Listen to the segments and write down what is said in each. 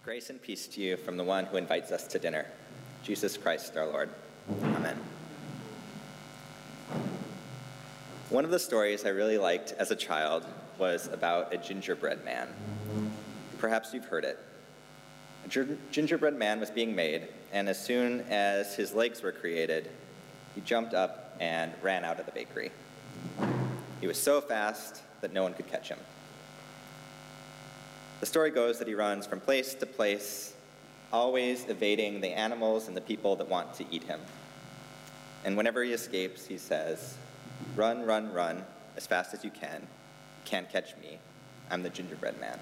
Grace and peace to you from the one who invites us to dinner, Jesus Christ our Lord. Amen. One of the stories I really liked as a child was about a gingerbread man. Perhaps you've heard it. A gingerbread man was being made, and as soon as his legs were created, he jumped up and ran out of the bakery. He was so fast that no one could catch him. The story goes that he runs from place to place, always evading the animals and the people that want to eat him. And whenever he escapes, he says, "Run, run, run, as fast as you can. You can't catch me. I'm the gingerbread man."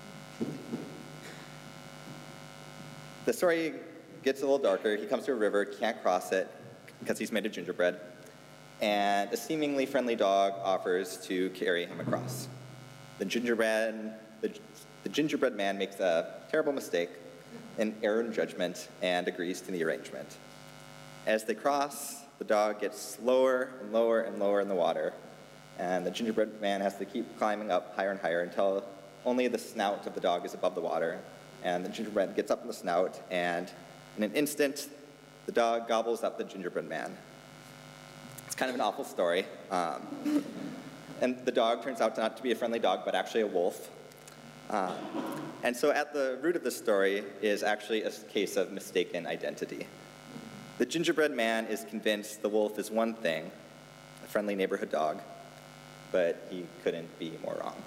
The story gets a little darker. He comes to a river, can't cross it because he's made of gingerbread, and a seemingly friendly dog offers to carry him across. The gingerbread man makes a terrible mistake, an error in judgment, and agrees to the arrangement. As they cross, the dog gets slower and lower and lower in the water, and the gingerbread man has to keep climbing up higher and higher until only the snout of the dog is above the water. And the gingerbread gets up in the snout, and in an instant, the dog gobbles up the gingerbread man. It's kind of an awful story. And the dog turns out not to be a friendly dog, but actually a wolf. And so at the root of the story is actually a case of mistaken identity. The gingerbread man is convinced the wolf is one thing, a friendly neighborhood dog, but he couldn't be more wrong.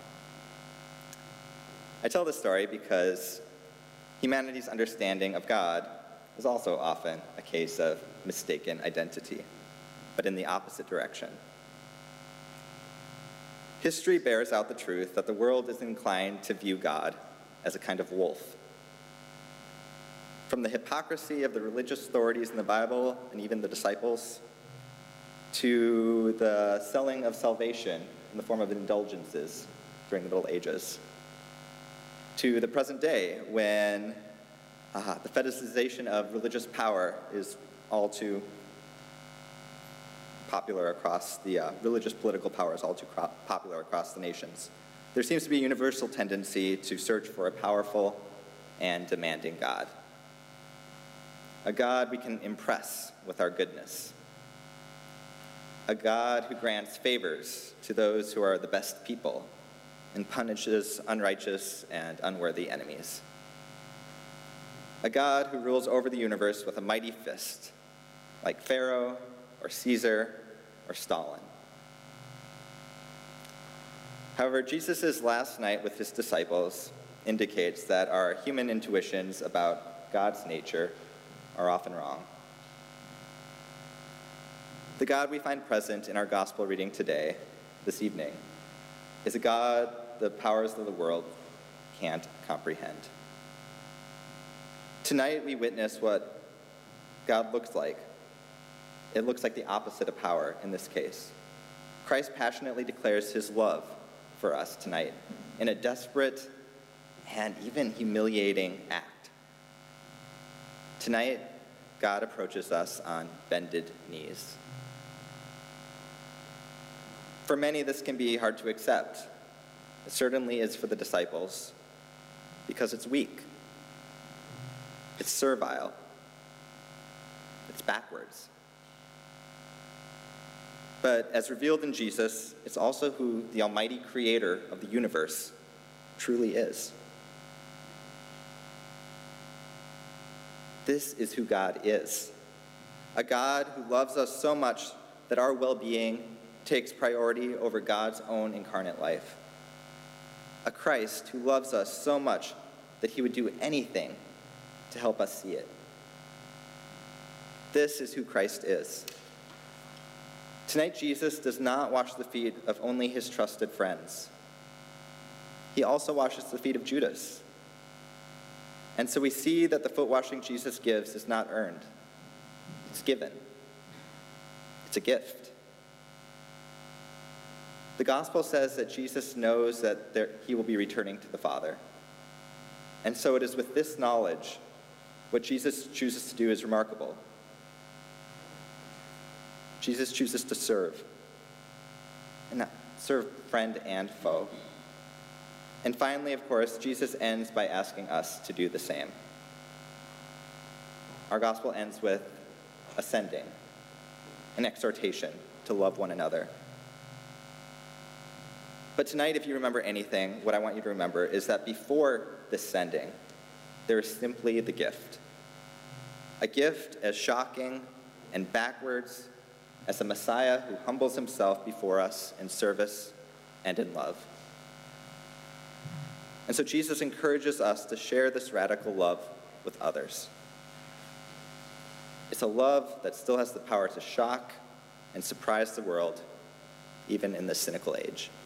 I tell this story because humanity's understanding of God is also often a case of mistaken identity, but in the opposite direction. History bears out the truth that the world is inclined to view God as a kind of wolf. From the hypocrisy of the religious authorities in the Bible and even the disciples, to the selling of salvation in the form of indulgences during the Middle Ages, to the present day when the fetishization of religious power is all too popular across the religious political power is all too popular across the nations. There seems to be a universal tendency to search for a powerful and demanding God. A God we can impress with our goodness. A God who grants favors to those who are the best people and punishes unrighteous and unworthy enemies. A God who rules over the universe with a mighty fist, like Pharaoh or Caesar or Stalin. However, Jesus' last night with his disciples indicates that our human intuitions about God's nature are often wrong. The God we find present in our gospel reading today, this evening, is a God the powers of the world can't comprehend. Tonight we witness what God looks like. It looks like the opposite of power in this case. Christ passionately declares his love for us tonight in a desperate and even humiliating act. Tonight, God approaches us on bended knees. For many, this can be hard to accept. It certainly is for the disciples, because it's weak, it's servile, it's backwards. But as revealed in Jesus, it's also who the almighty creator of the universe truly is. This is who God is. A God who loves us so much that our well-being takes priority over God's own incarnate life. A Christ who loves us so much that he would do anything to help us see it. This is who Christ is. Tonight, Jesus does not wash the feet of only his trusted friends. He also washes the feet of Judas. And so we see that the foot washing Jesus gives is not earned. It's given. It's a gift. The gospel says that Jesus knows that he will be returning to the Father. And so it is with this knowledge, what Jesus chooses to do is remarkable. Jesus chooses to serve, and not serve friend and foe. And finally, of course, Jesus ends by asking us to do the same. Our gospel ends with a sending, an exhortation to love one another. But tonight, if you remember anything, what I want you to remember is that before this sending, there is simply the gift. A gift as shocking and backwards as the Messiah who humbles himself before us in service and in love. And so Jesus encourages us to share this radical love with others. It's a love that still has the power to shock and surprise the world, even in this cynical age.